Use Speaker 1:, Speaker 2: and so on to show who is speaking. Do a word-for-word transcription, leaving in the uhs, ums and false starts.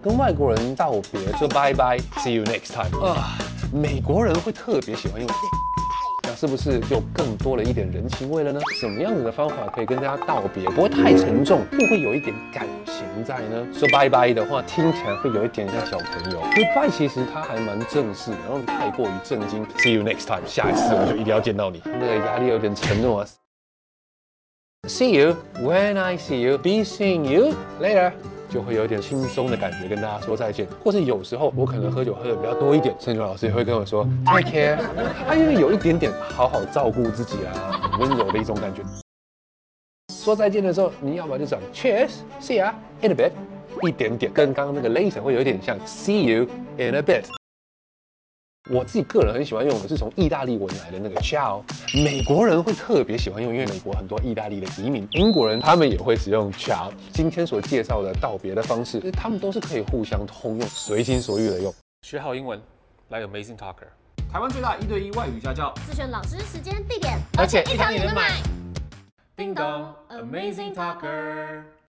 Speaker 1: 跟外国人道别说拜拜 ，see you next time 啊，美国人会特别喜欢用。那是不是就更多了一点人情味了呢？什么样子的方法可以跟大家道别，不会太沉重，又会有一点感情在呢？说拜拜的话，听起来会有一点像小朋友。Goodbye 其实它还蛮正式的，然后太过于震惊。See you next time， 下一次我就一定要见到你。那个压力有点沉重啊。See you when I see you, be seeing you later。就会有一点轻松的感觉，跟大家说再见。或是有时候我可能喝酒喝的比较多一点，盛总老师也会跟我说 take care， 他因为有一点点好好照顾自己啦，很温柔的一种感觉。说再见的时候，你要么就讲 cheers，see ya in a bit， 一点点，跟刚刚那个 later 会有一点像 see you in a bit。我自己个人很喜欢用的是从意大利文来的那个 ciao， 美国人会特别喜欢用，因为美国很多意大利的移民，英国人他们也会使用 ciao。今天所介绍的道别的方式，他们都是可以互相通用，随心所欲的用。学好英文，来 Amazing Talker， 台湾最大一对一外语家教，
Speaker 2: 自选老师、时间、地点，
Speaker 1: 而且一堂也能买。
Speaker 2: 叮咚 ，Amazing Talker。